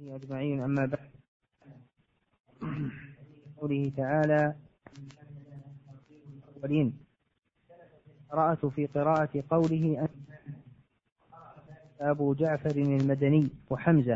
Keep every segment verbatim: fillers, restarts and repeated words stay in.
أجمعين. أما بعد، قوله تعالى الأولين، قرأت في قراءة قوله أن أبو جعفر المدني وحمزة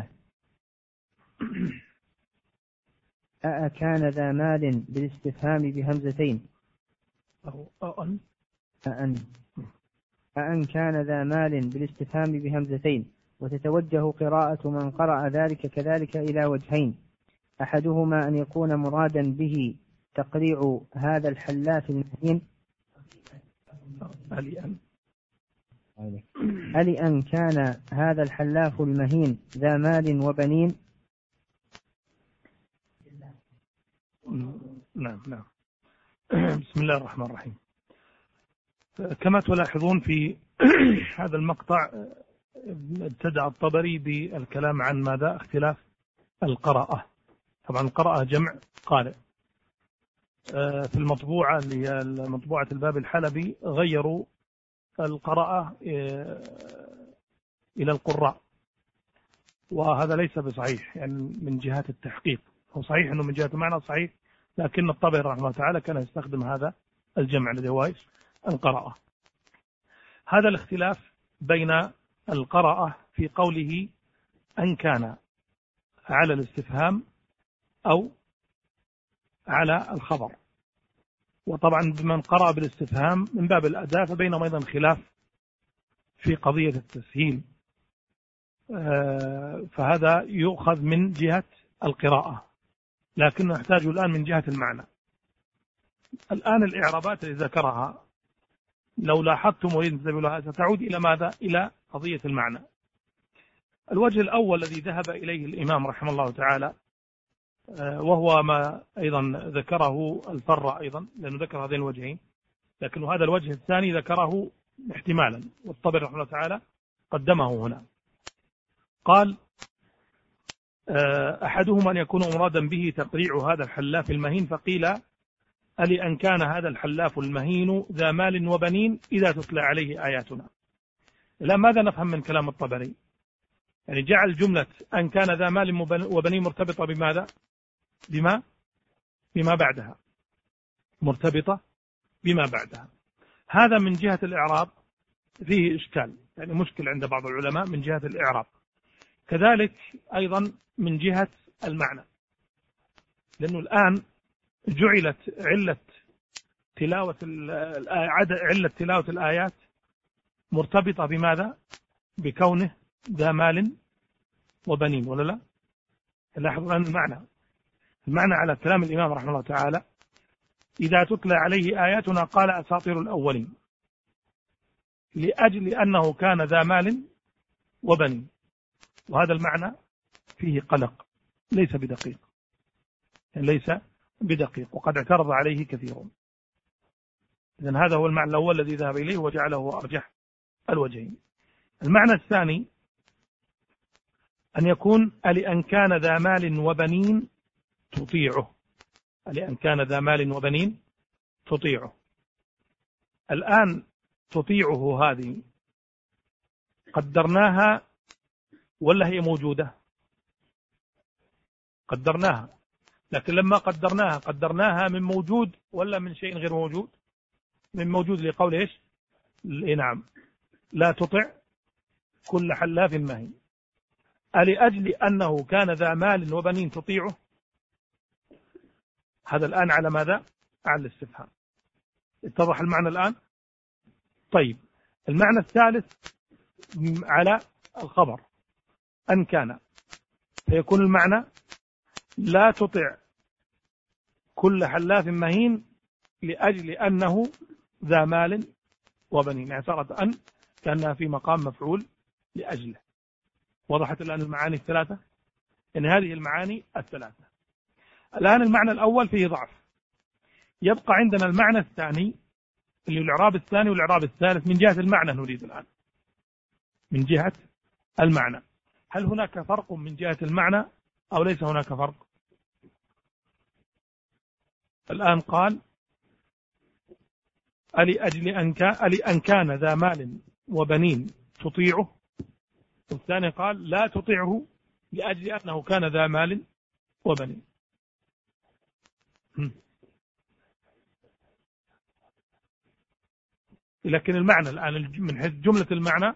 أأكان ذا مال بالاستفهام بهمزتين أأن أأن أأن كان ذا مال بالاستفهام بهمزتين. وتتوجه قراءة من قرأ ذلك كذلك إلى وجهين: أحدهما أن يكون مرادا به تقريع هذا الحلاف المهين ألأن كان هذا الحلاف المهين ذا مال وبنين. نعم نعم. بسم الله الرحمن الرحيم. كما تلاحظون في هذا المقطع ابتدأ الطبري بالكلام عن ماذا؟ اختلاف القراءة. طبعا القراءة جمع قارئ. في المطبوعة اللي هي مطبوعة الباب الحلبي غيروا القراءة إلى القراء، وهذا ليس بصحيح يعني من جهة التحقيق. هو صحيح أنه من جهة المعنى صحيح، لكن الطبري رحمه الله تعالى كان يستخدم هذا الجمع الذي هو القراءة. هذا الاختلاف بين القراءة في قوله أن كان على الاستفهام أو على الخبر. وطبعا بمن قرأ بالاستفهام من باب الأداء فبينهم أيضا خلاف في قضية التسهيل، فهذا يؤخذ من جهة القراءة، لكن نحتاج الآن من جهة المعنى. الآن الإعرابات التي ذكرها لو لاحظتم وإن ستعود إلى ماذا؟ إلى قضية المعنى. الوجه الأول الذي ذهب إليه الإمام رحمه الله تعالى، وهو ما أيضا ذكره الفر أيضا، لأنه ذكر هذين الوجهين، لكن هذا الوجه الثاني ذكره احتمالا، والطبري رحمه الله تعالى قدمه هنا. قال أحدهما أن يكون مرادا به تقريع هذا الحلاف المهين، فقيل ألأن كان هذا الحلاف المهين ذا مال وبنين إذا تتلى عليه آياتنا. الآن ماذا نفهم من كلام الطبري؟ يعني جعل جملة أن كان ذا مال وبنين مرتبطة بماذا؟ بما بما بعدها، مرتبطة بما بعدها. هذا من جهة الإعراب فيه إشكال، يعني مشكل عند بعض العلماء من جهة الإعراب، كذلك أيضا من جهة المعنى، لأنه الآن جعلت علة تلاوة علة تلاوة الآيات مرتبطة بماذا؟ بكونه ذا مال وبنين، ولا لا؟ لاحظوا الآن المعنى المعنى على كلام الإمام رحمه الله تعالى: إذا تتلى عليه آياتنا قال أساطير الأولين، لأجل أنه كان ذا مال وبنين. وهذا المعنى فيه قلق، ليس بدقيق، ليس بدقيق، وقد اعترض عليه كثيرون. إذن هذا هو المعنى الأول الذي ذهب إليه وجعله أرجح الوجهين. المعنى الثاني أن يكون ألأن كان ذا مال وبنين تطيعه، ألأن كان ذا مال وبنين تطيعه. الآن تطيعه هذه قدرناها ولا هي موجودة؟ قدرناها، لكن لما قدرناها قدرناها من موجود ولا من شيء غير موجود؟ من موجود، لقول إيش؟ نعم، لا تطع كل حلاف مهين. ألأجل أنه كان ذا مال وبنين تطيعه، هذا الآن على ماذا؟ على الاستفهام. اتضح المعنى الآن؟ طيب، المعنى الثالث على الخبر أن كان، فيكون المعنى لا تطع كل حلاف مهين لأجل أنه ذا مال وبنين. اعترض أن كأنها في مقام مفعول لأجله. وضحت الآن المعاني الثلاثة؟ إن هذه المعاني الثلاثة. الآن المعنى الأول فيه ضعف، يبقى عندنا المعنى الثاني اللي الإعراب الثاني والإعراب الثالث. من جهة المعنى نريد الآن، من جهة المعنى، هل هناك فرق من جهة المعنى أو ليس هناك فرق؟ الآن قال ألأجل أن كان ذا مال وبنين تطيعه، والثاني قال لا تطيعه لأجل أنه كان ذا مال وبنين. لكن المعنى الآن من حيث جملة المعنى،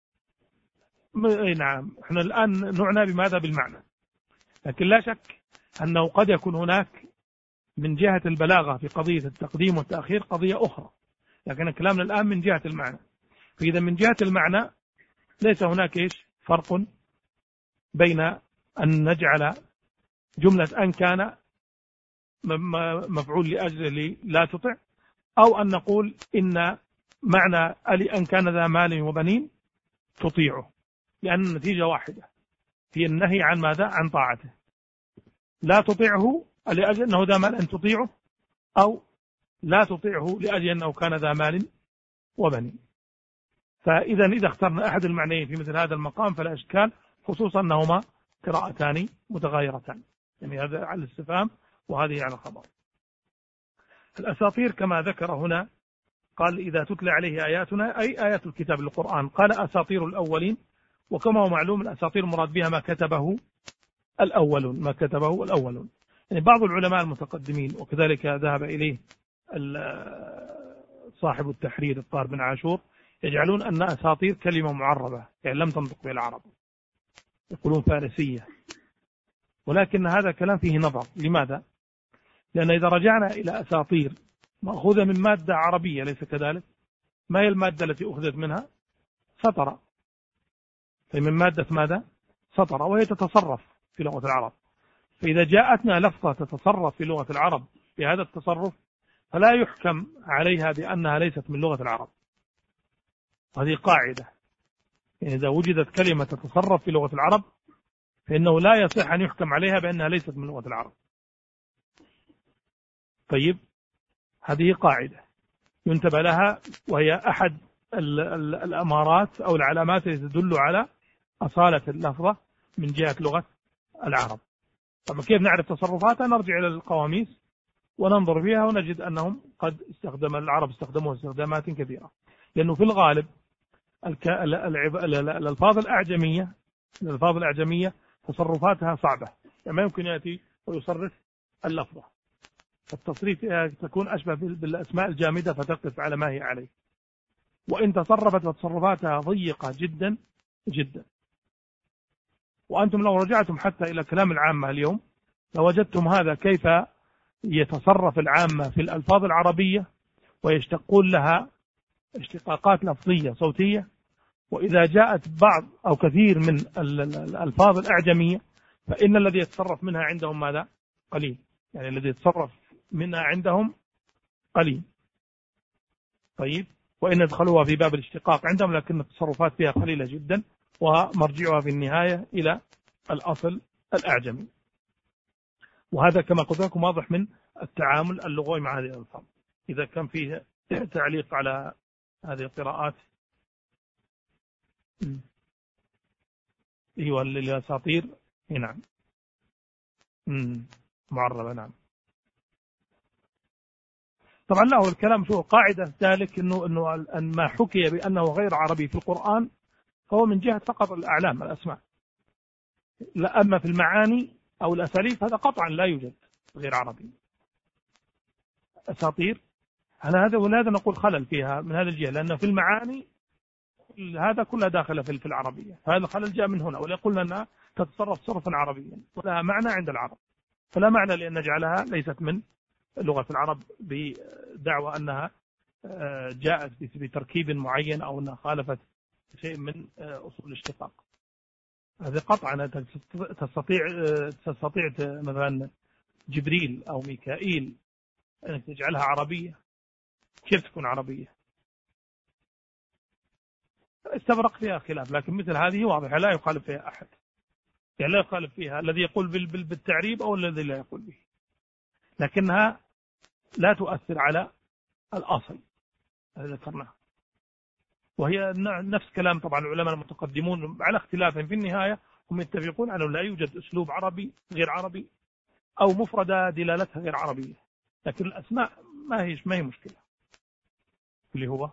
نعم احنا الآن نعنى بماذا؟ بالمعنى. لكن لا شك أنه قد يكون هناك من جهة البلاغة في قضية التقديم والتأخير قضية أخرى، لكن كلامنا الآن من جهة المعنى. فإذا من جهة المعنى ليس هناك إيش فرق بين أن نجعل جملة أن كان مفعول لأجل لا تطع، أو أن نقول إن معنى أن كان ذا مال وبنين تطيعه، لأن النتيجة واحدة، هي النهي عن ماذا؟ عن طاعته. لا تطيعه لأجل أنه ذا مال أن تطيعه، أو لا تطيعه لأجل أنه كان ذا مال وبنين. فإذا إذا اخترنا أحد المعنيين في مثل هذا المقام فلا إشكال، خصوصا أنهما قراءتان متغايرتان، يعني هذا على الاستفهام وهذه على الخبر. الأساطير كما ذكر هنا قال إذا تتلى عليه آياتنا أي آيات الكتاب القرآن، قال أساطير الأولين، وكما هو معلوم الأساطير مراد بها ما كتبه الأولون، ما كتبه الأولون. يعني بعض العلماء المتقدمين وكذلك ذهب إليه صاحب التحرير الطاهر بن عاشور يجعلون أن أساطير كلمة معربة، يعني لم تنطق بها العرب، يقولون فارسية، ولكن هذا كلام فيه نظر. لماذا؟ لأن إذا رجعنا إلى أساطير مأخوذة من مادة عربية، ليس كذلك؟ ما هي المادة التي أخذت منها؟ سطر، فمن مادة ماذا؟ سطر، وهي تتصرف في لغة العرب. فإذا جاءتنا لفظة تتصرف في لغة العرب بهذا التصرف فلا يحكم عليها بأنها ليست من لغة العرب. هذه قاعدة، يعني إذا وجدت كلمة تتصرف في لغة العرب فإنه لا يصح أن يحكم عليها بأنها ليست من لغة العرب. طيب، هذه قاعدة ينتبه لها، وهي أحد الأمارات أو العلامات التي تدل على أصالة اللفظة من جهة لغة العرب. طبعا كيف نعرف تصرفاتها؟ نرجع إلى القواميس وننظر فيها ونجد أنهم قد استخدم العرب استخدموها استخدامات كثيرة، لأنه في الغالب الألفاظ الأعجمية الألفاظ الأعجمية تصرفاتها صعبة، يعني ما يمكن يأتي ويصرف اللفظة، التصريف تكون أشبه بالأسماء الجامدة فتقف على ما هي عليه، وإن تصرفت تصرفاتها ضيقة جدا جدا. وأنتم لو رجعتم حتى إلى كلام العامة اليوم لوجدتم هذا، كيف يتصرف العامة في الألفاظ العربية ويشتقون لها اشتقاقات لفظية صوتية، وإذا جاءت بعض أو كثير من الألفاظ الأعجمية فإن الذي يتصرف منها عندهم ماذا؟ قليل، يعني الذي يتصرف منها عندهم قليل. طيب، وإن يدخلوها في باب الاشتقاق عندهم، لكن التصرفات فيها قليلة جدا، ومرجعها في النهاية إلى الأصل الأعجمي. وهذا كما قلت لكم واضح من التعامل اللغوي مع هذه الألفاظ. إذا كان فيه تعليق على هذه القراءات. ايوه، الاساطير نعم معربه نعم. طبعا له الكلام شو قاعده ذلك، انه انه ان ما حكي بانه غير عربي في القرآن فهو من جهه فقط الاعلام الاسماء، لا اما في المعاني او الاساليب هذا قطعا لا يوجد غير عربي. اساطير أنا هذا ولهذا نقول خلل فيها من هذا الجهة، لأن في المعاني هذا كلها داخلة في العربية، فهذا الخلل جاء من هنا، ولا قلنا أنها تتصرف صرفا عربيا ولها معنى عند العرب، فلا معنى لأن نجعلها ليست من لغة العرب بدعوى أنها جاءت بتركيب معين أو أنها خالفت شيء من أصول الاشتقاق. هذا قطعا تستطيع تستطيع مثلا جبريل أو ميكائيل أنك تجعلها عربية، كيف تكون عربية؟ استبرق فيها خلاف، لكن مثل هذه واضحة لا يخالف فيها أحد، يعني لا يخالف فيها الذي يقول بالتعريب أو الذي لا يقول به، لكنها لا تؤثر على الأصل الذي ذكرناه. وهي نفس كلام طبعا العلماء المتقدمون على اختلاف في النهاية هم يتفقون أنه لا يوجد أسلوب عربي غير عربي أو مفردة دلالتها غير عربية، لكن الأسماء ما هي ما هي مشكلة. اللي هو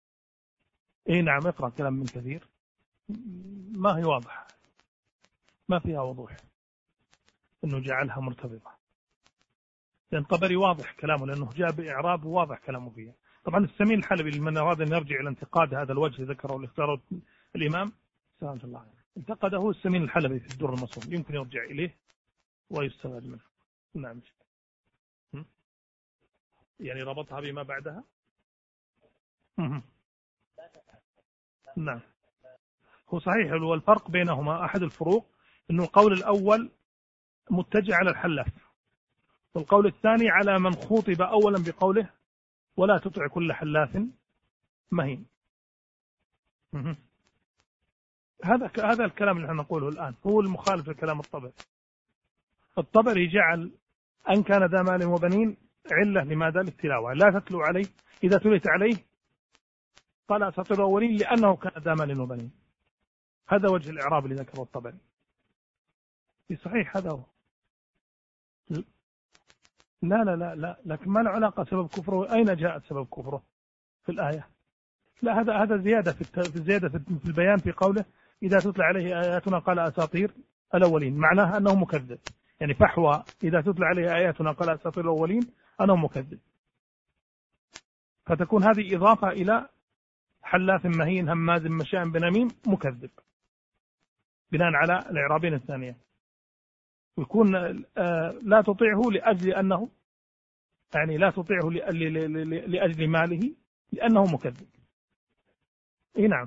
إيه نعم، اقرأ كلام من كثير ما هي واضحة. ما فيها وضوح أنه جعلها مرتبطة، لأن طبري واضح كلامه لأنه جاء بإعراب واضح كلامه فيها. طبعا السمين الحلبي لمن أراد أن يرجع إلى انتقاد هذا الوجه ذكره اللي اختاره الإمام سلام الله انتقده السمين الحلبي في الدر المصون، يمكن يرجع إليه ويستفاد منه. نعم، يعني ربطها بما بعدها. نعم، هو صحيح. والفرق بينهما أحد الفروق أنه القول الأول متجه على الحلاف، والقول الثاني على من خوطب أولا بقوله ولا تطع كل حلاف مهين. هذا هذا الكلام اللي احنا نقوله الآن هو المخالف لكلام الطبري. الطبري جعل أن كان ذا مال وبنين علة لماذا؟ للتلاوة، لا تتلو عليه إذا تليت عليه قال أساطير الأولين لأنه كان ذا مال وبنين. هذا وجه الإعراب اللي ذكره الطبري. صحيح هذا هو. لا لا لا لا لكن ما له علاقة سبب كفره. أين جاءت سبب كفره في الآية؟ لا، هذا هذا زيادة في الزيادة في البيان في قوله إذا تتلى عليه آياتنا قال أساطير الأولين، معناها أنه مكذب. يعني فحوى إذا تتلى عليه آياتنا قال أساطير الأولين أنه مكذب، فتكون هذه إضافة إلى حلاف مهين هماز مشاء بنميم مكذب بناء على الإعرابين الثانية. ويكون لا تطيعه لأجل أنه يعني لا تطيعه لأجل ماله لأنه مكذب. إيه نعم،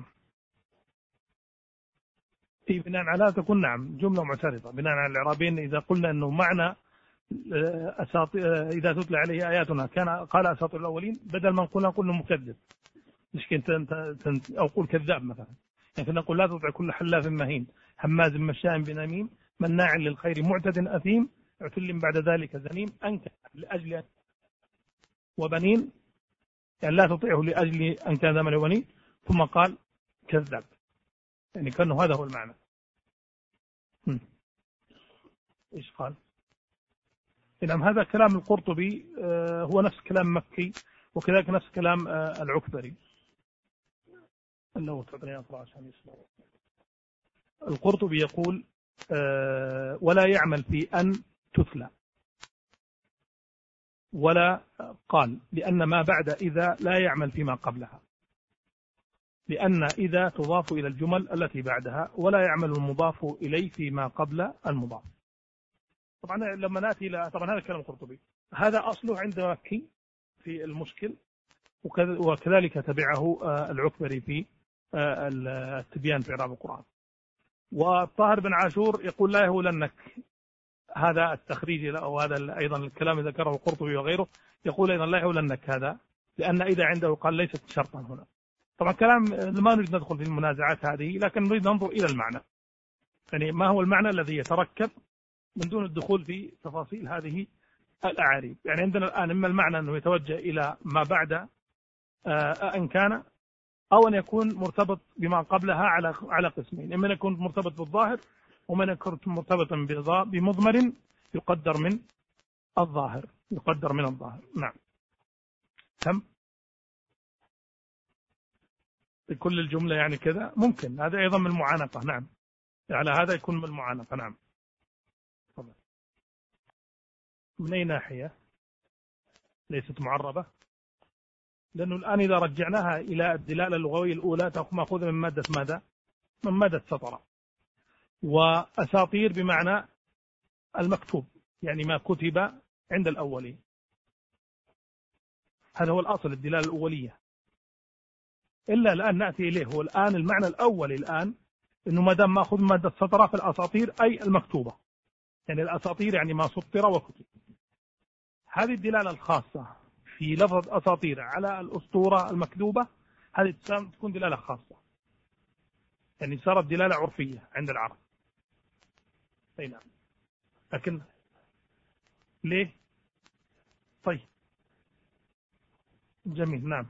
إيه بناء على تكون نعم جملة معترضة بناء على الإعرابين. إذا قلنا أنه معنى أساطير إذا تتلى عليه آياتنا كان قال أساطير الأولين بدل ما نقول نقول مكذب، مش كنت أنت أو قول كذاب مثلا. يعني نقول لا تطع كل حلاف مهين هماز مشاء بنميم مناع للخير معتد أثيم عتل بعد ذلك زنيم أنكح لأجل وبنين، يعني لا تطيعه لأجل أن كان ذا مال وبنين، ثم قال كذاب، يعني كأنه هذا هو المعنى. هم. إيش قال؟ إنما هذا كلام القرطبي آه هو نفس كلام مكي، وكذلك نفس كلام آه العكبري. الله تعطيني أقرأ عشان يسمع. القرطبي يقول آه ولا يعمل في أن تتلى، ولا قال لأن ما بعد إذا لا يعمل فيما قبلها، لأن إذا تضاف إلى الجمل التي بعدها ولا يعمل المضاف إليه فيما قبل المضاف. طبعا لما نأتي إلى طبعا هذا كلام القرطبي، هذا أصله عند مكي في المشكل، وكذلك تبعه العكبري في التبيان في إعراب القرآن. والطاهر بن عاشور يقول لا يهولنك، هذا التخريج أو هذا أيضا الكلام ذكره القرطبي وغيره، يقول أيضا لا يهولنك هذا لأن إذا عنده قال ليست شرطا هنا. طبعا كلام ما نريد ندخل في المنازعات هذه، لكن نريد ننظر إلى المعنى، يعني ما هو المعنى الذي يتركب من دون الدخول في تفاصيل هذه الأعاريب. يعني عندنا الآن إما المعنى أنه يتوجه إلى ما بعد أن كان، أو أن يكون مرتبط بما قبلها على على قسمين، إما أن يكون مرتبط بالظاهر، وما أن يكون مرتبطا بمضمر يقدر من الظاهر يقدر من الظاهر. نعم، تم بكل الجملة يعني كذا ممكن، هذا أيضا من المعانقة. نعم، على هذا يكون من المعانقة. نعم، طبعا. من أي ناحية ليست معربة؟ لأنه الآن إذا رجعناها إلى الدلالة اللغوية الأولى مأخوذة من مادة ماذا؟ من مادة سطر، وأساطير بمعنى المكتوب، يعني ما كتب عند الأولين. هذا هو الأصل الدلالة الأولية، إلا الآن نأتي إليه. هو الآن المعنى الأولي الآن إنه ما دام مأخوذ من مادة سطر فالأساطير أي المكتوبة، يعني الأساطير يعني ما سطر وكتب. هذه الدلالة الخاصة في لفظ أساطير على الأسطورة المكذوبة، هذه تكون دلالة خاصة، يعني صارت دلالة عرفية عند العرب. أي نعم، لكن ليه؟ طيب جميل. نعم،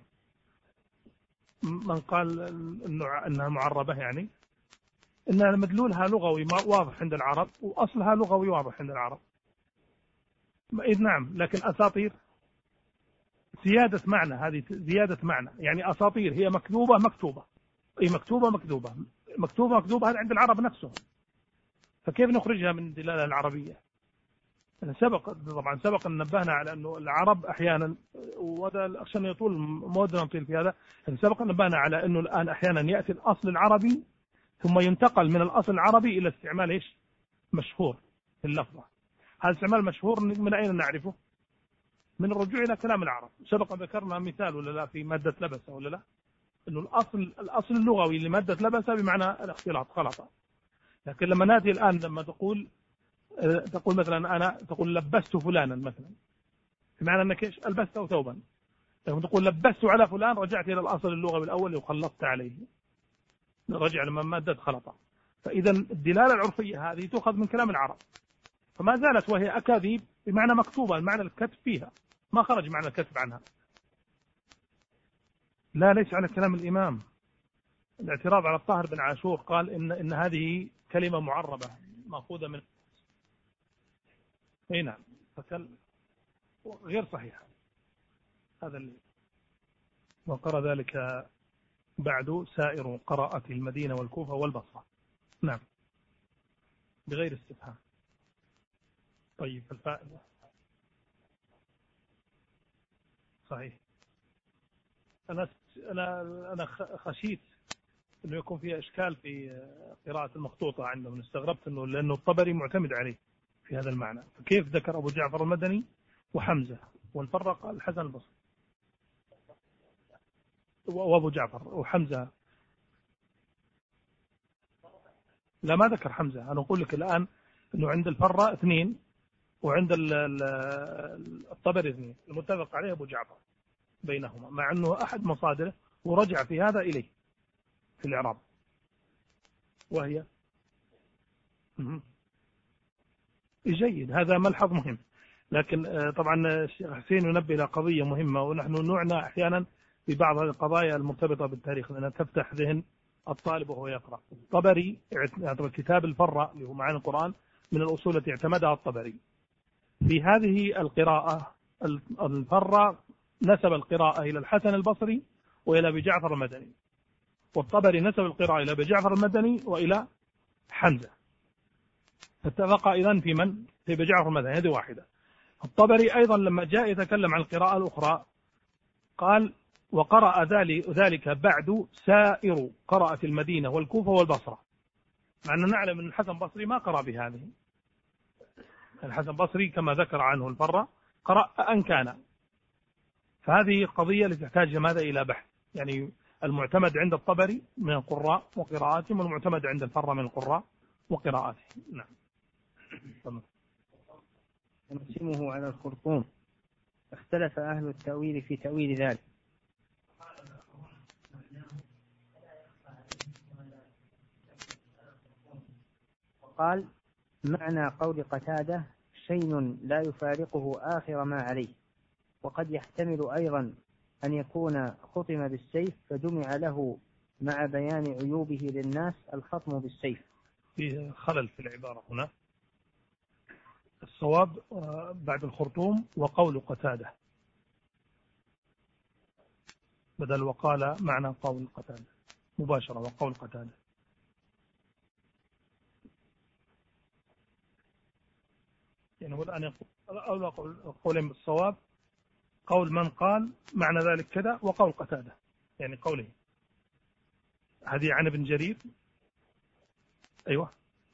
من قال أنها معربة يعني إنها مدلولها لغوي واضح عند العرب، وأصلها لغوي واضح عند العرب. إذ نعم، لكن أساطير زيادة معنى، هذه زيادة معنى، يعني أساطير هي مكذوبة مكتوبة، أي مكتوبة مكذوبة مكتوبة مكذوبة، هذا عند العرب نفسهم. فكيف نخرجها من الدلالة العربية؟ سبق طبعا سبق أن نبهنا على أنه العرب أحيانا، وهذا عشان يطول مودنا نطيل في هذا، سبق أن نبهنا على أنه الآن أحيانا يأتي الأصل العربي ثم ينتقل من الأصل العربي إلى استعمال إيش؟ مشهور في اللفظة. هذا استعمال مشهور من أين نعرفه؟ من الرجوع إلى كلام العرب. سبق ذكرنا مثال ولا لا في مادة لبس ولا لا؟ أنه الأصل الأصل اللغوي لمادة لبس بمعنى الاختلاط خلط. لكن لما نأتي الآن لما تقول تقول مثلا أنا تقول لبست فلانا مثلا، بمعنى أنك إيش؟ ألبسته ثوبا. لما تقول لبست على فلان رجعت إلى الأصل اللغوي الأول وخلطت عليه، رجع لما مادة خلطة. فإذا الدلالة العرفية هذه تؤخذ من كلام العرب، فما زالت وهي أكاذيب بمعنى مكتوبة، معنى الكتب فيها ما خرج معنى الكتب عنها. لا ليس على كلام الإمام. الاعتراض على الطاهر بن عاشور قال إن إن هذه كلمة معربة مأخوذة من أي نعم، فكل غير صحيح هذا اللي وقرأ ذلك بعد سائر قراءة المدينة والكوفة والبصرة. نعم بغير استفهام. طيب الفائدة صحيح. أنا أنا أنا خشيت إنه يكون فيها إشكال في قراءة المخطوطة عندهم، استغربت إنه لأنه الطبري معتمد عليه في هذا المعنى، فكيف ذكر أبو جعفر المدني وحمزة والفرق الحسن البصري وأبو جعفر وحمزة؟ لا ما ذكر حمزة. أنا أقول لك الآن إنه عند الفرة اثنين وعند الطبري اثنين، المتفق عليه أبو جعفر بينهما، مع أنه أحد مصادره ورجع في هذا إليه في الإعراب وهي جيد. هذا ملحظ مهم. لكن طبعا الشيخ حسين ينبه إلى قضية مهمة، ونحن نعنى أحيانا ببعض هذه القضايا المرتبطة بالتاريخ لأنها تفتح ذهن الطالب وهو يقرأ. الطبري كتاب الفرة اللي هو معاني القرآن من الأصول التي اعتمدها الطبري في هذه القراءة. الفرة نسب القراءة إلى الحسن البصري وإلى أبي جعفر المدني، والطبري نسب القراءة إلى أبي جعفر المدني وإلى حمزة، فاتفق إذن في من؟ في أبي جعفر المدني. هذه واحدة. الطبري أيضا لما جاء يتكلم عن القراءة الأخرى قال وقرأ ذلك بعد سائر قراءة المدينة والكوفة والبصرة، مع أننا نعلم أن الحسن البصري ما قرأ بهذه. الحسن البصري كما ذكر عنه الفرة قرأ أن كان. فهذه قضية لتحتاج ماذا إلى بحث، يعني المعتمد عند الطبري من القراء وقراءاتهم والمعتمد عند الفرة من القراء وقراءاتهم. نعم. نقسمه على الخرطوم. اختلف أهل التأويل في تأويل ذلك. قال معنى قول قتادة شيء لا يفارقه آخر ما عليه، وقد يحتمل أيضا أن يكون خطم بالسيف فجمع له مع بيان عيوبه للناس الخطم بالسيف. فيه خلل في العبارة هنا. الصواب بعد الخرطوم وقول قتادة بدل وقال معنى قول قتادة مباشرة وقول قتادة. يعني هو الآن أولى قولين بالصواب قول من قال معنى ذلك كذا وقول قتادة، يعني قوله هذه عن ابن جرير. أيوة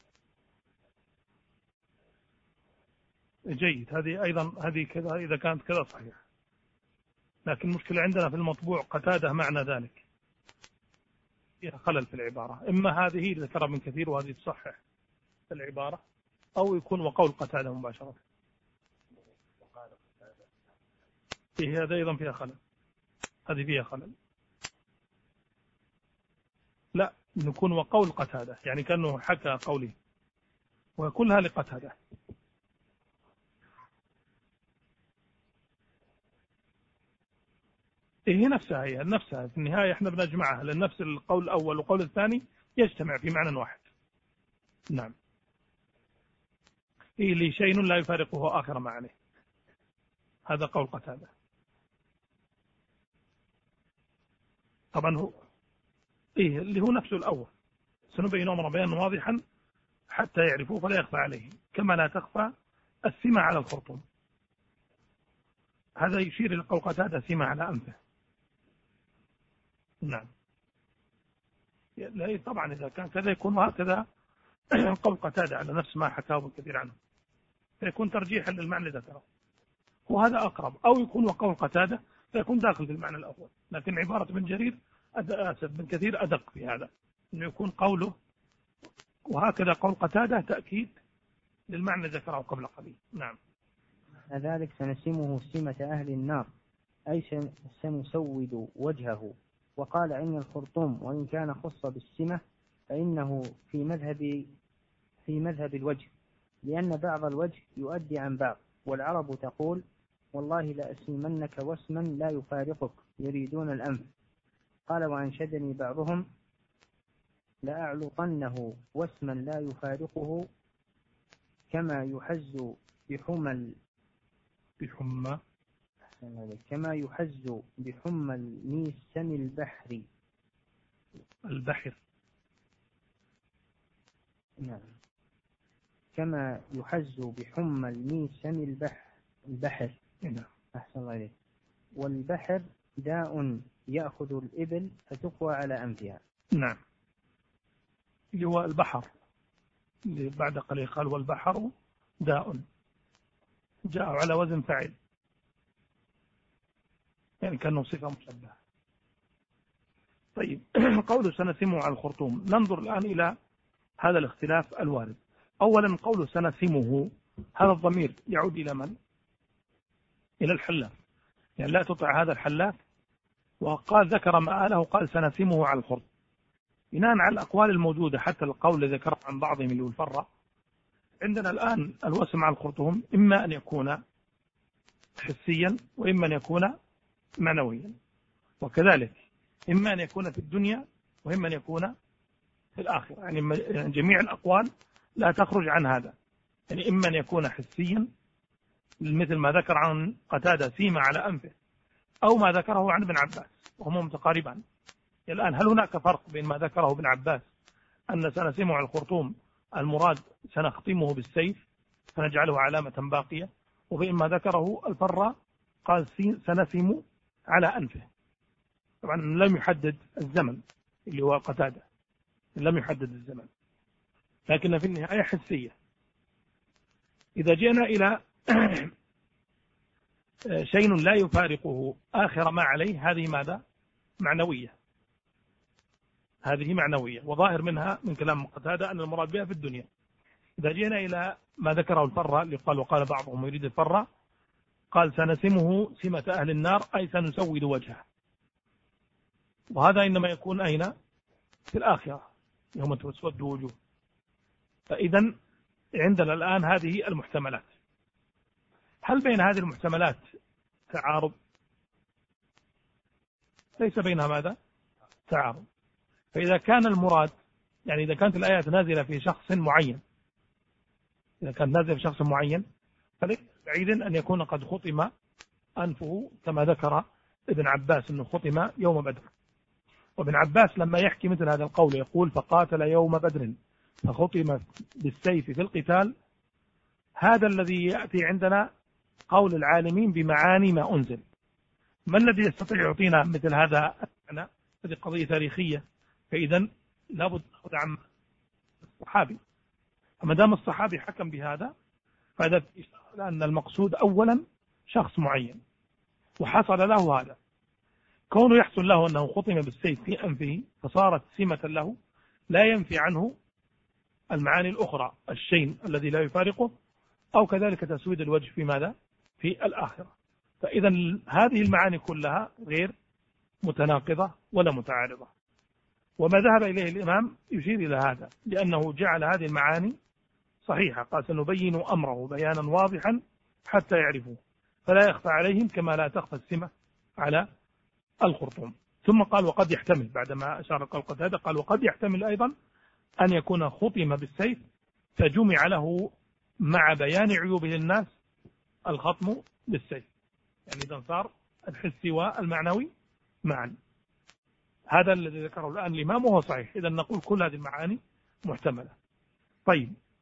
جيد. هذه أيضا هذه كذا إذا كانت كذا صحيح، لكن المشكلة عندنا في المطبوع قتادة معنى ذلك، فيها خلل في العبارة. إما هذه ذكرها من كثير وهذه تصحح العبارة، أو يكون وقول قتادة مباشرة. فيه هذا أيضا فيها خلل، هذه فيها خلل. لا نكون وقول قتادة، يعني كأنه حكى قوله وكلها لقتادة. هي نفسها هي نفسها في النهاية احنا بنجمعها، لأن نفس القول الأول والقول الثاني يجتمع في معنى واحد. نعم. إيه لي شيء لا يفارقه آخر معنى، هذا قول قتادة. طبعا هو إيه اللي هو نفسه الأول، سنبين أمر بيانا واضحا حتى يعرفوه فلا يخفى عليهم، كما لا تخفى السمة على الخرطوم. هذا يشير إلى قول قتادة سمة على أنفه. نعم. لا طبعا إذا كان كذا يكون هكذا قول قتادة على نفس ما حكاه ابن كثير عنه، فيكون ترجيحا للمعنى ذكره، وهذا أقرب. أو يكون وقول قتادة فيكون داخل في المعنى الأول، لكن عبارة ابن جرير آسف ابن كثير أدق في هذا، أنه يكون قوله وهكذا قول قتادة تأكيد للمعنى ذكره قبل قليل. نعم. ذلك سنسمه سمة أهل النار، أي سنسود وجهه. وقال إن الخرطوم وإن كان خص بالسمة فإنه في مذهب في مذهب الوجه، لأن بعض الوجه يؤدي عن بعض، والعرب تقول والله لأسمنك واسما لا يفارقك يريدون الأنف. قال وأنشدني بعضهم لأعلقنه واسما لا يفارقه كما يحز بحمى بحمى كما يحز بحمى الميسم البحر البحر نعم كما يحز بحمى الميسم البحر البحر نعم. أحسن الله عليك. والبحر داء يأخذ الإبل فتقوى على أنفها. نعم. اللي هو البحر اللي بعد قليل قال والبحر داء، جاء على وزن فعل، يعني كأنه صفة مشبهة. طيب قوله سنسمه على الخرطوم، ننظر الآن إلى هذا الاختلاف الوارد. أولا قوله سنسمه، هذا الضمير يعود إلى من؟ إلى الحلاف، يعني لا تطع هذا الحلاف. وقال ذكر مآله قال سنسمه على الخرطوم بناء على الأقوال الموجودة، حتى القول الذي ذكر عن بعضهم اللي هو الفرة. عندنا الآن الوسم على الخرطوم إما أن يكون حسيا وإما أن يكون معنويا، وكذلك إما أن يكون في الدنيا وإما أن يكون في الآخرة، يعني جميع الأقوال لا تخرج عن هذا، يعني إما أن يكون حسيا مثل ما ذكر عن قتادة سيما على أنفه، أو ما ذكره عن ابن عباس وهما متقاربان. الآن هل هناك فرق بين ما ذكره ابن عباس أن سنسمه على الخرطوم المراد سنختمه بالسيف فنجعله علامة باقية، وبين ما ذكره الفرة قال سنسم على أنفه؟ طبعا لم يحدد الزمن اللي هو قتادة، لم يحدد الزمن، لكن في النهاية حسية. إذا جئنا إلى شيء لا يفارقه آخر ما عليه، هذه ماذا؟ معنوية، هذه معنوية، وظاهر منها من كلام قتادة أن المراد بها في الدنيا. إذا جئنا إلى ما ذكره الفرة اللي قال وقال بعضهم يريد الفرة، قال سنسمه سمة أهل النار، أي سنسود وجهه، وهذا إنما يكون أين؟ في الآخرة يوم تسود وجوه. فإذا عندنا الآن هذه المحتملات. هل بين هذه المحتملات تعارض؟ ليس بينها ماذا؟ تعارض. فإذا كان المراد، يعني إذا كانت الآيات نازلة في شخص معين، إذا كانت نازلة في شخص معين فليس بعيدا أن يكون قد خطم أنفه كما ذكر ابن عباس أنه خطم يوم بدر. وابن عباس لما يحكي مثل هذا القول يقول فقاتل يوم بدر فخطم بالسيف في القتال، هذا الذي يأتي عندنا قول العالمين بمعاني ما أنزل. ما الذي يستطيع يعطينا مثل هذا المعنى؟ هذه قضية تاريخية، فإذا لابد نأخذ عن الصحابي، فما دام الصحابي حكم بهذا فهذا إشارة أن المقصود أولا شخص معين وحصل له هذا. كونه يحصل له أنه خطم بالسيف في أنفه فصارت سمة له، لا ينفي عنه المعاني الأخرى، الشيء الذي لا يفارقه، أو كذلك تسويد الوجه في ماذا؟ في الآخرة. فإذا هذه المعاني كلها غير متناقضة ولا متعارضة. وما ذهب إليه الإمام يشير إلى هذا، لأنه جعل هذه المعاني صحيحة، قال سنبين أمره بيانا واضحا حتى يعرفوه فلا يخفى عليهم كما لا تخفى السمة على الخرطوم. ثم قال وقد يحتمل، بعدما أشار قال قتادة قال وقد يحتمل أيضا أن يكون خطم بالسيف فجمع له مع بيان عيوبه للناس الخطم بالسيف، يعني إذا صار الحسي والمعنوي معا. هذا الذي ذكره الآن الإمام وهو صحيح. إذا نقول كل هذه المعاني محتملة. طيب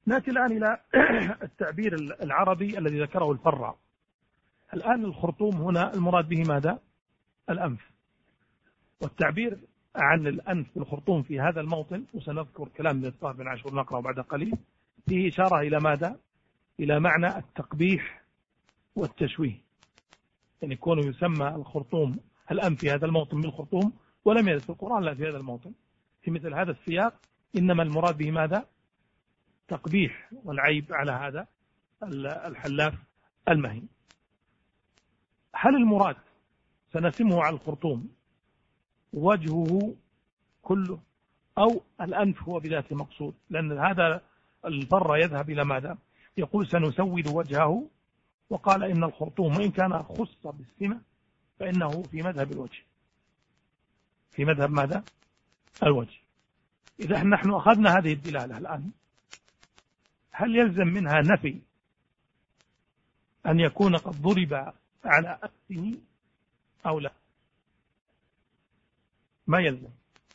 نأتي الآن إلى التعبير العربي الذي ذكره الفراء. الآن الخرطوم هنا المراد به ماذا؟ الأنف. والتعبير عن الأنف بالخرطوم في هذا الموطن، وسنذكر كلام ابن الطاهر بن عاشور نقرأ بعد قليل، فيه إشارة إلى ماذا؟ إلى معنى التقبيح والتشويه. يعني يكون يسمى الخرطوم الأنف في هذا الموطن بالخرطوم، ولم يرد في القرآن لا في هذا الموطن في مثل هذا السياق، إنما المراد به ماذا؟ تقبيح والعيب على هذا الحلاف المهين. هل المراد سنسمه على الخرطوم وجهه كله أو الأنف هو بذاته مقصود؟ لأن هذا الفر يذهب إلى ماذا؟ يقول سنسود وجهه، وقال إن الخرطوم وإن كان خص بالسمة فإنه في مذهب الوجه، في مذهب ماذا؟ الوجه. إذا نحن أخذنا هذه الدلالة الآن، هل يلزم منها نفي أن يكون قد ضرب على أنفه أو لا؟ ما يلزم،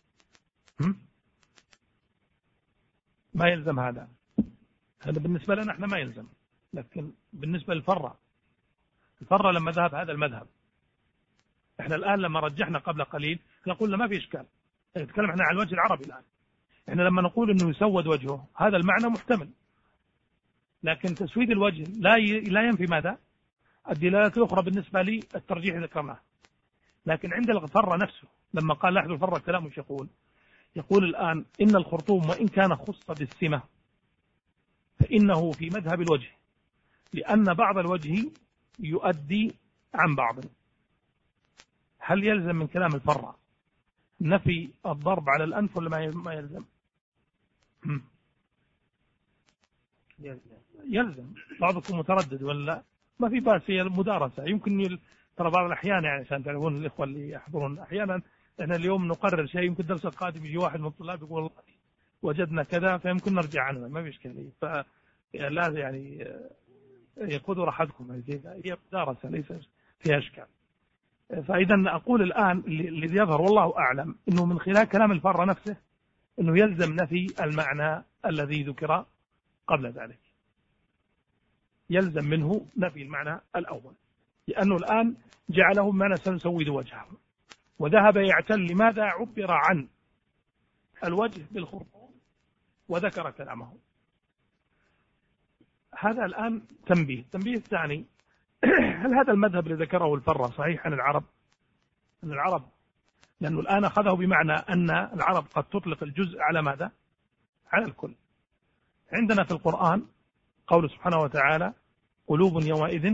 ما يلزم هذا. هذا بالنسبة لنا احنا ما يلزم، لكن بالنسبة للفرة، الفرة لما ذهب هذا المذهب، احنا الآن لما رجحنا قبل قليل نقول ما في إشكال، نتكلم احنا عن الوجه العربي الآن. احنا لما نقول انه يسود وجهه هذا المعنى محتمل، لكن تسويد الوجه لا لا ينفي ماذا؟ الدلالات الأخرى بالنسبة لي الترجيح ذكرناه. لكن عند الفرة نفسه لما قال لاحظوا الفرة كلامه ايش يقول؟ يقول الآن إن الخرطوم وإن كان خص بالسمة فإنه في مذهب الوجه، لأن بعض الوجه يؤدي عن بعض. هل يلزم من كلام الفرة نفي الضرب على الأنف ولا ما يلزم؟ يلزم. بعضكم متردد ولا ما في باس، هي المدارسة يمكن يل... ترى بعض الأحيان يعني عشان تعرفون الإخوة اللي يحضرون، أحيانا احنا اليوم نقرر شيء، يمكن الدرس القادم يجي واحد من الطلاب يقول وجدنا كذا فيمكن نرجع عنه، ما في إشكالية. فلا يعني يقودوا راحتكم، هي مدارسة ليس فيها إشكال. فإذا أقول الآن اللي يظهر والله أعلم أنه من خلال كلام الفرة نفسه أنه يلزم نفي المعنى الذي ذكر قبل ذلك، يلزم منه نفي المعنى الأول، لأنه الآن جعله معنى سنسود وجهه، وذهب يعتل لماذا عبر عن الوجه بالخرطوم وذكر كلامه. هذا الآن تنبيه. التنبيه الثاني، هل هذا المذهب اللي ذكره الفرة صحيح عن العرب؟ أن العرب، لأنه الآن أخذه بمعنى أن العرب قد تطلق الجزء على ماذا؟ على الكل. عندنا في القرآن قول سبحانه وتعالى قلوب يومئذ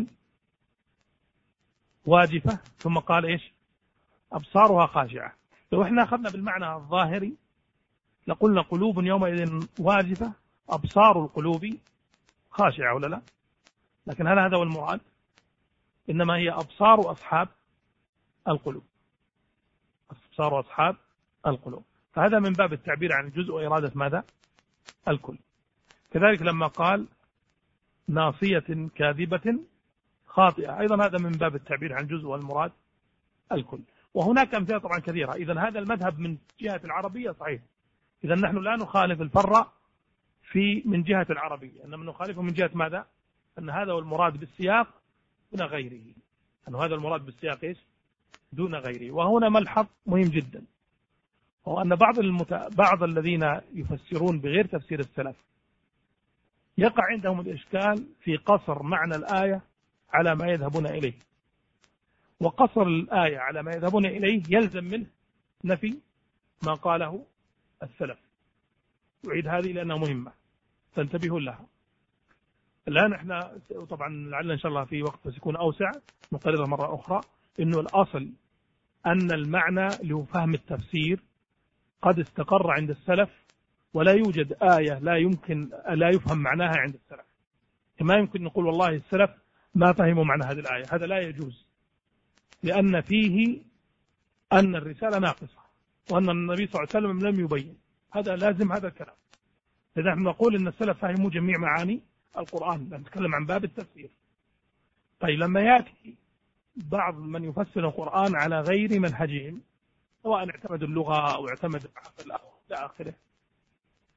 واجفة، ثم قال إيش؟ أبصارها خاشعة. لو إحنا أخذنا بالمعنى الظاهري لقلنا قلوب يومئذ واجفة أبصار القلوب خاشعة ولا لا؟ لكن هل هذا هو المراد؟ إنما هي أبصار أصحاب القلوب، أبصار أصحاب القلوب. فهذا من باب التعبير عن الجزء وإرادة ماذا؟ الكل. كذلك لما قال ناصية كاذبة خاطئة، أيضا هذا من باب التعبير عن الجزء والمراد الكل. وهناك أمثلة طبعا كثيرة. إذا هذا المذهب من جهة العربية صحيح، إذا نحن لا نخالف الفرة في من جهة العربية، إنما نخالفه من جهة ماذا؟ أن هذا هو المراد بالسياق دون غيره، أن هذا المراد بالسياق إيش؟ دون غيره. وهنا ملحظ مهم جدا، هو أن بعض المت... بعض الذين يفسرون بغير تفسير السلف يقع عندهم الإشكال في قصر معنى الآية على ما يذهبون إليه، وقصر الآية على ما يذهبون إليه يلزم منه نفي ما قاله السلف. أعيد هذه لأنها مهمة فانتبهوا لها. الآن احنا طبعا لعل إن شاء الله في وقت سيكون أوسع نقررها مرة أخرى، إنه الأصل أن المعنى لفهم التفسير قد استقر عند السلف، ولا يوجد آية لا يمكن لا يفهم معناها عند السلف. ما يمكن نقول والله السلف ما فهموا معنى هذه الآية، هذا لا يجوز، لأن فيه أن الرسالة ناقصة وأن النبي صلى الله عليه وسلم لم يبين، هذا لازم هذا الكلام. إذا نحن نقول أن السلف فهموا جميع معاني القرآن، نتكلم عن باب التفسير. طيب لما يأتي بعض من يفسر القرآن على غير منهجهم، سواء اعتمد اللغة أو اعتمد العقل أو إلى آخره،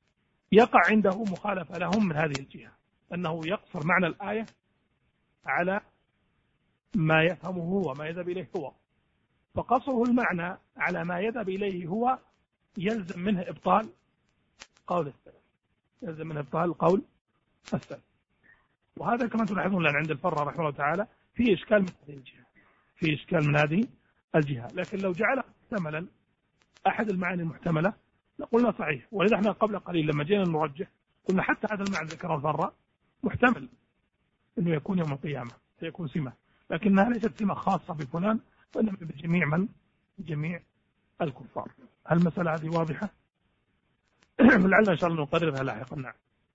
يقع عنده مخالفة لهم من هذه الجهة، أنه يقصر معنى الآية على ما يفهمه هو ما يذهب إليه هو، فقصره المعنى على ما يذهب إليه هو يلزم منه إبطال قول السلف، يلزم منه إبطال قول السلف. وهذا كما تلاحظون لأن عند الفرة رحمه الله تعالى فيه إشكال من هذه الجهة، فيه إشكال من هذه الجهة. لكن لو جعله محتملا أحد المعاني المحتملة قلنا صحيح. ولذا احنا قبل قليل لما جينا نرجح قلنا حتى هذا المعنى ذكر الفرة محتمل أنه يكون يوم القيامة سيكون سمة، لكنها ليست سمة خاصة بفلان وإنما بجميع من جميع الكفار. هل المسألة هذه واضحة؟ لعلنا إن شاء الله نقررها لاحقا. نعم.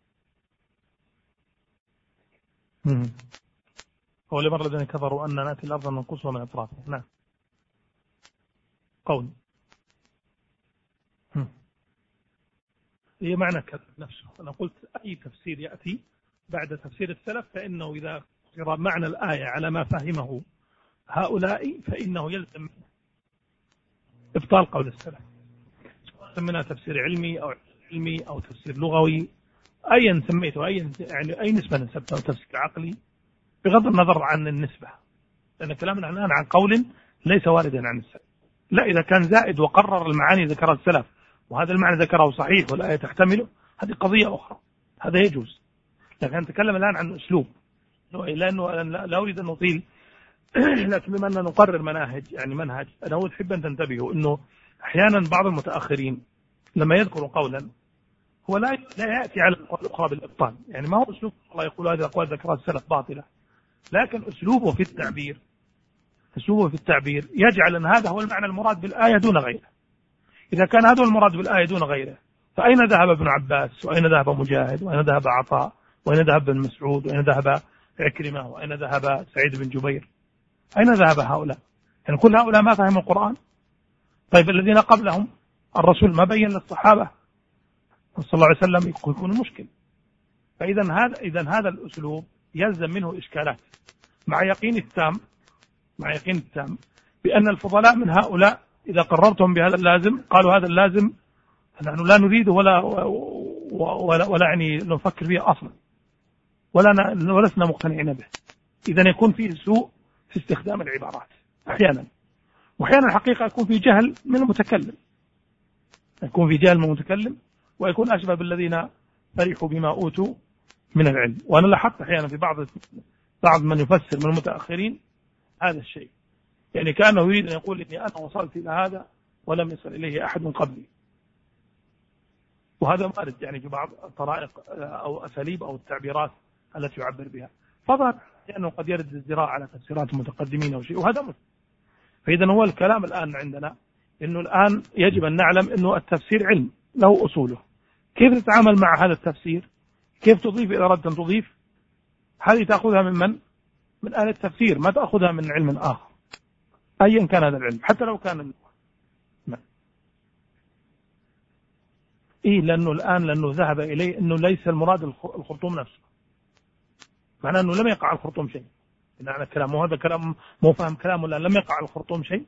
هو لمر الذين كفروا أن نأتي الأرض ننقصها من أطرافها. نعم. قول هي معنى كلام نفسه. أنا قلت أي تفسير يأتي بعد تفسير السلف فإنه إذا قرأ معنى الآية على ما فهمه هؤلاء فإنه يلزم إبطال قول السلف، سواء منها تفسير علمي أو علمي أو تفسير لغوي أيا سميته، أي يعني أي نسبة نسبته، أو تفسير عقلي بغض النظر عن النسبة، لأن كلامنا الآن عن قول ليس واردا عن السلف. لا، إذا كان زائد وقرر المعاني ذكرها السلف وهذا المعنى ذكره صحيح والآية تحتمله هذه قضية أخرى، هذا يجوز. لكن نتكلم الآن عن أسلوب، لأنه لا أريد أن نطيل لكن بما أن نقرر مناهج يعني منهج، أنا أحب أن تنتبهوا أنه أحيانا بعض المتأخرين لما يذكر قولا هو لا لا يأتي على الأقوال الأخرى بالإبطال، يعني ما هو أسلوب الله يقول هذه الأقوال ذكرها السلف باطلة، لكن أسلوبه في التعبير أسلوبه في التعبير يجعل أن هذا هو المعنى المراد بالآية دون غيره. إذا كان هذا هو المراد بالآية دون غيره فأين ذهب ابن عباس وأين ذهب مجاهد وأين ذهب عطاء وأين ذهب ابن مسعود وأين ذهب عكرمة وأين ذهب سعيد بن جبير؟ أين ذهب هؤلاء؟ يعني كل هؤلاء ما فهموا القرآن. طيب الذين قبلهم الرسول ما بين للصحابة صلى الله عليه وسلم يكون المشكل. فإذا هذا إذا هذا الأسلوب يلزم منه إشكالات، مع يقين التام مع يقين التام بأن الفضلاء من هؤلاء إذا قررتهم بهذا اللازم قالوا هذا اللازم نحن لا نريده ولا ولا, ولا يعني نفكر فيه أصلا ولا ولسنا مقتنعين به. إذا يكون فيه سوء في استخدام العبارات أحيانا، وأحيانا الحقيقة يكون في جهل من المتكلم يكون في جهل من المتكلم ويكون أشبه بالذين فرحوا بما أوتوا من العلم. وأنا لاحظت أحيانا في بعض بعض من يفسر من المتأخرين هذا الشيء، يعني كأنه يريد أن يقول إني أنا وصلت إلى هذا ولم يصل إليه أحد من قبلي، وهذا وارد يعني في بعض الطرائق أو أساليب أو التعبيرات التي يعبر بها، فظهر لأنه قد يرد الزراعة على تفسيرات المتقدمين أو شيء، وهذا مثل. فإذا هو الكلام الآن عندنا إنه الآن يجب أن نعلم إنه التفسير علم له أصوله، كيف تتعامل مع هذا التفسير، كيف تضيف إذا أردت أن تضيف، هذه تأخذها من من؟ من أهل التفسير، ما تأخذها من علم آخر أيا كان هذا العلم حتى لو كان ما. إيه لأنه الآن لأنه ذهب إليه أنه ليس المراد الخرطوم نفسه، معناه أنه لم يقع الخرطوم شيء. معنى الكلام وهذا كلام مو فهم كلامه الآن، لم يقع الخرطوم شيء.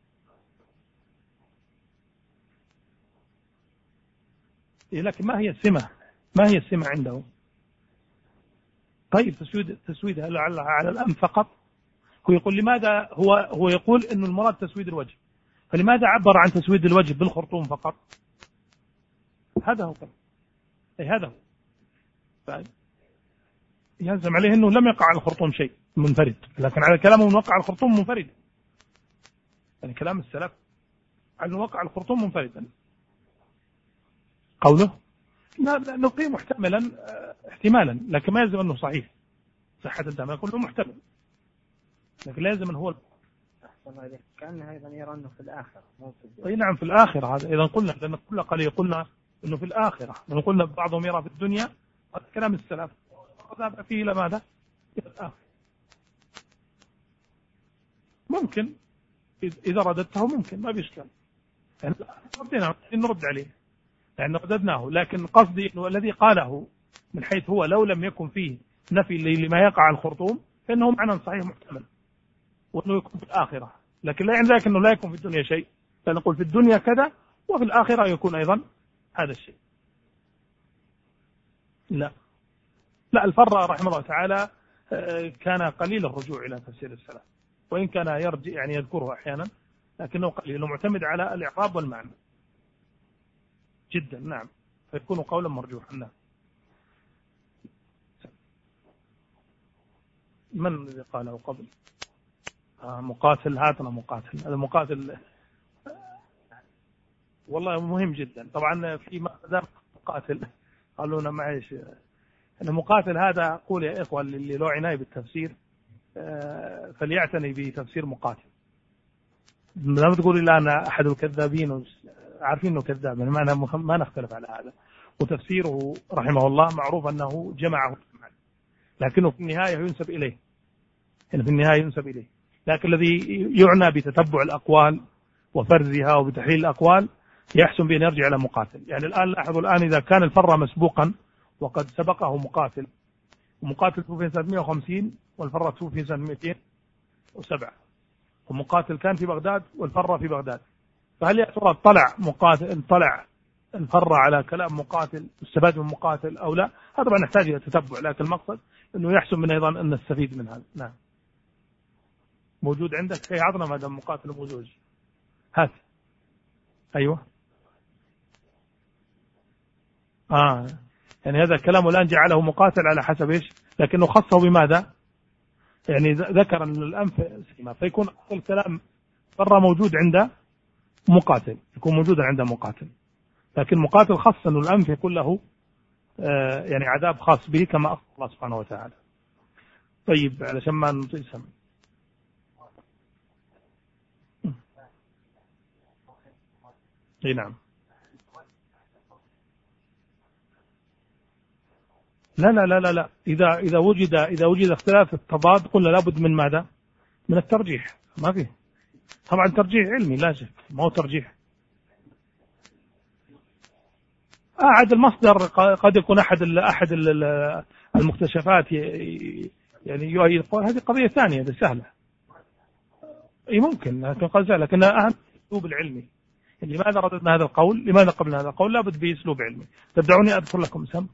إيه لكن ما هي السمة؟ ما هي السمة عنده؟ طيب تسويد تسويدها لعلها على الأم فقط. هو يقول لماذا هو هو يقول إنه المراد تسويد الوجه، فلماذا عبر عن تسويد الوجه بالخرطوم فقط؟ هذا هو أي هذا هو طيب. يلزم عليه إنه لم يقع على الخرطوم شيء منفرد، لكن على كلامه من وقع الخرطوم منفرد، يعني كلام السلف على وقع الخرطوم منفردا. قوله نقيم محتملا احتمالا، لكن ما يلزم أنه صحيح صحة الدم، يقول محتمل لكن لازم أن هو كأنه أيضا يرى أنه في الآخرة مو في الدنيا. أي نعم في الآخرة. هذا إذا قلنا لأن كل قليل قلنا أنه في الآخرة، لأن قلنا بعضهم يرى في الدنيا، هذا كلام السلف وذهب فيه إلى ماذا؟ إلى الآخرة. ممكن إذا رددته ممكن ما بيشكل، يعني ردنا نرد عليه يعني رددناه، لكن قصدي أنه الذي قاله من حيث هو لو لم يكن فيه نفي لما يقع الخرطوم فإنه معنى صحيح محتمل وأنه يكون في الآخرة، لكن لا يعني ذلك أنه لا يكون في الدنيا شيء، فنقول في الدنيا كذا وفي الآخرة يكون أيضا هذا الشيء. لا لا، الفر رحمه الله تعالى كان قليل الرجوع إلى تفسير السلف، وإن كان يرجع يعني يذكره أحيانا، لكنه قليل معتمد على الإعراب والمعنى جدا. نعم، فيكون قولا مرجوحا. نعم. من الذي قاله قبل؟ آه مقاتل، هاتنا مقاتل. هذا مقاتل والله مهم جدا. طبعا في مقدار مقاتل قالوا لنا معيش أن مقاتل هذا، أقول يا إخوة اللي له عناية بالتفسير فليعتني بتفسير مقاتل. لا تقول إلا أنا أحد الكذابين، عارفين أنه كذاب، يعني ما نختلف على هذا. وتفسيره رحمه الله معروف أنه جمعه، لكنه في النهاية ينسب إليه، يعني في النهاية ينسب إليه. لكن الذي يعنى بتتبع الأقوال وفرزها وبتحليل الأقوال يحسن بأن يرجع إلى مقاتل. يعني الآن لاحظوا الآن إذا كان الفر مسبوقا وقد سبقه مقاتل، ومقاتل توفي سنة مئة وخمسين والفر توفي سنة مئتين وسبعة، ومقاتل كان في بغداد والفر في بغداد، فهل يا ترى طلع مقاتل طلع الفر على كلام مقاتل واستفاد من مقاتل أو لا؟ هذا طبعا نحتاج إلى تتبع، لكن المقصد أنه يحسن من أيضا أن نستفيد من هذا. نعم. موجود عندك؟ هي عطنا ما دام مقاتل موجود. هات. أيوة. آه يعني هذا الكلام الآن جعله مقاتل على حسب إيش، لكنه خصه بماذا؟ يعني ذكر أن الأنف سيما، فيكون الكلام فر موجود عند مقاتل، يكون موجودا عند مقاتل، لكن مقاتل خص أن الأنف يكون له آه يعني عذاب خاص به كما أخبر الله سبحانه وتعالى. طيب علشان ما نطيل سمع. اي نعم. لا لا لا لا لا إذا إذا وجد إذا وجد اختلاف التضاد قلنا لابد من ماذا؟ من الترجيح. ما فيه طبعا ترجيح علمي لا شك، ما هو ترجيح. أحد المصدر قد يكون أحد أحد المكتشفات يعني يؤيد، هذه قضية ثانية، هذه سهلة. أي ممكن، لكن قد سهلة، لكن أهم الأسلوب العلمي. لماذا رددنا هذا القول؟ لماذا قبلنا هذا القول؟ لابد بأسلوب علمي. تدعوني أذكر لكم سم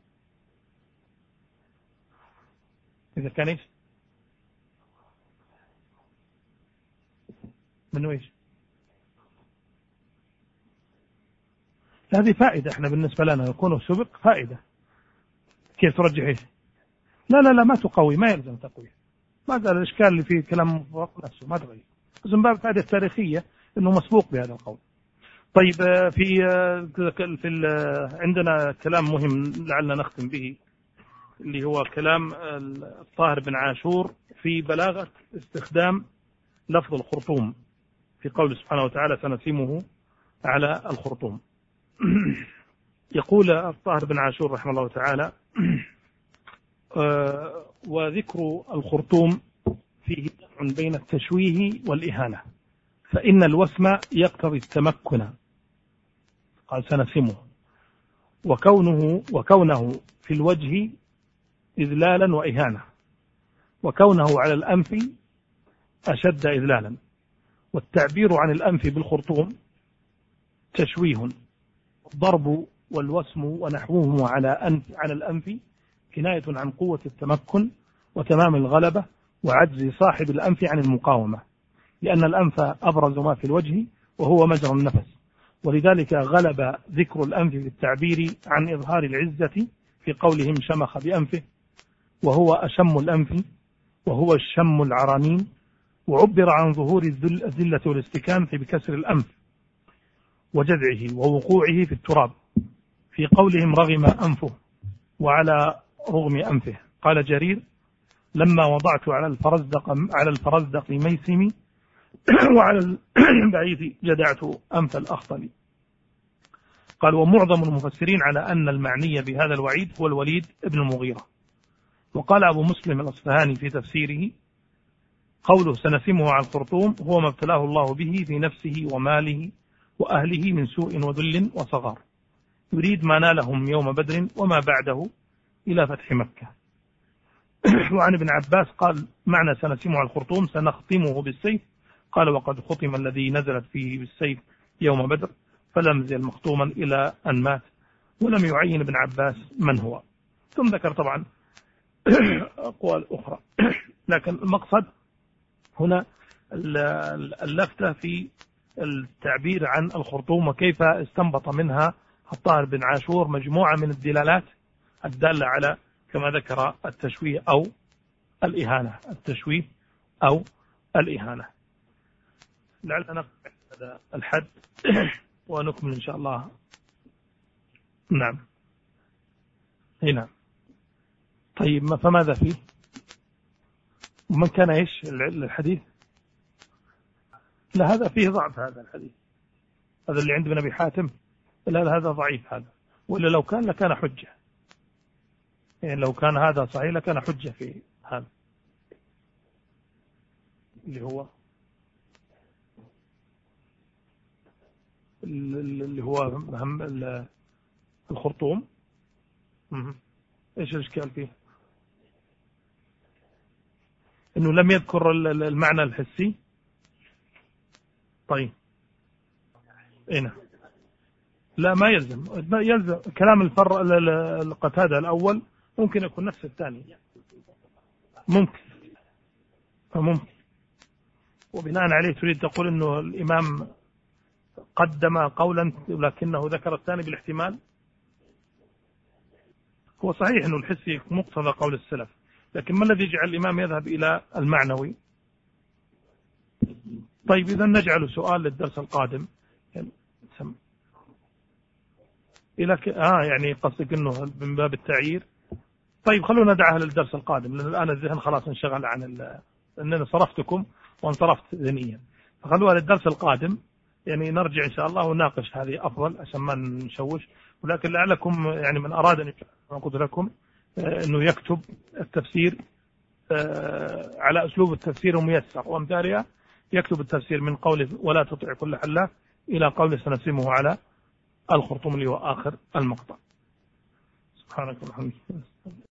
إذا كان إيش منه إيش؟ هذه فائدة إحنا بالنسبة لنا يكون سبق فائدة. كيف ترجح إيش؟ لا لا لا ما تقوي، ما يلزم تقوي. ما زال الإشكال اللي فيه كلام نفسه ما تغير، بس من باب الفائدة التاريخية إنه مسبوق بهذا القول. طيب في في عندنا كلام مهم لعلنا نختم به، اللي هو كلام الطاهر بن عاشور في بلاغة استخدام لفظ الخرطوم في قول سبحانه وتعالى سنسمه على الخرطوم. يقول الطاهر بن عاشور رحمه الله تعالى وذكر الخرطوم فيه جمع بين التشويه والإهانة، فإن الوسم يقتضي التمكن، قال سنسمه، وكونه وكونه في الوجه إذلالا وإهانة، وكونه على الأنف أشد إذلالا، والتعبير عن الأنف بالخرطوم تشويه، الضرب والوسم ونحوهما على أنف على الأنف كناية عن قوة التمكن وتمام الغلبة وعجز صاحب الأنف عن المقاومة، لأن الأنف أبرز ما في الوجه وهو مجرى النفس، ولذلك غلب ذكر الأنف بالتعبير عن إظهار العزة في قولهم شمخ بأنفه، وهو أشم الأنف وهو الشم العرانين، وعبر عن ظهور الذلة والاستكانة بكسر الأنف وجذعه ووقوعه في التراب في قولهم رغم أنفه وعلى رغم أنفه. قال جرير لما وضعت على الفرزدق على الفرزدق ميسمي وعلى البعيث جدعت أنف الأخطل. قال ومعظم المفسرين على أن المعني بهذا الوعيد هو الوليد ابن المغيرة. وقال أبو مسلم الأصفهاني في تفسيره قوله سنسمه على الخرطوم هو ما ابتلاه الله به في نفسه وماله وأهله من سوء وذل وصغار، يريد ما نالهم يوم بدر وما بعده إلى فتح مكة. وعن ابن عباس قال معنى سنسمه على الخرطوم سنختمه بالسيف، قال وقد ختم الذي نزلت فيه بالسيف يوم بدر فلم يزل مختوما إلى أن مات، ولم يعين ابن عباس من هو. ثم ذكر طبعا أقوال أخرى. لكن المقصد هنا اللفتة في التعبير عن الخرطوم وكيف استنبط منها الطاهر بن عاشور مجموعة من الدلالات الدالة على كما ذكر التشويه أو الإهانة، التشويه أو الإهانة. لعلنا نقف هذا الحد ونكمل إن شاء الله. نعم هنا. طيب فماذا فيه؟ من كان إيش الحديث؟ لا هذا فيه ضعف، هذا الحديث هذا اللي عند ابن أبي حاتم، لا هذا ضعيف هذا، ولا لو كان لكان حجة، يعني لو كان هذا صحيح لكان حجة في هذا اللي هو اللي هو هم الخرطوم. ايش الاشكال فيه؟ انه لم يذكر المعنى الحسي. طيب هنا لا ما يلزم، يلزم كلام الفر القتادة الأول ممكن يكون نفس الثاني، ممكن ممكن وبناء عليه تريد تقول انه الإمام قدم قولا لكنه ذكر الثاني بالاحتمال. هو صحيح انه الحسي مقتضى قول السلف، لكن ما الذي يجعل الإمام يذهب إلى المعنوي؟ طيب إذا نجعل سؤال للدرس القادم يعني إلى ك... آه يعني قصدك إنه من باب التعيير. طيب خلونا ندعها للدرس القادم، لأن الآن الذهن خلاص انشغل عن ال... أننا صرفتكم وانصرفت ذهنيا، فخلوها للدرس القادم يعني نرجع إن شاء الله ونناقش هذه أفضل عشان ما نشوش. ولكن لعلكم يعني من أراد أن قلت لكم أنه يكتب التفسير على أسلوب التفسير الميسر وأمثالها، يكتب التفسير من قوله ولا تطع كل حلاف إلى قوله سنسمه على الخرطوم اللي هو آخر المقطع. سبحانك اللهم وبحمدك.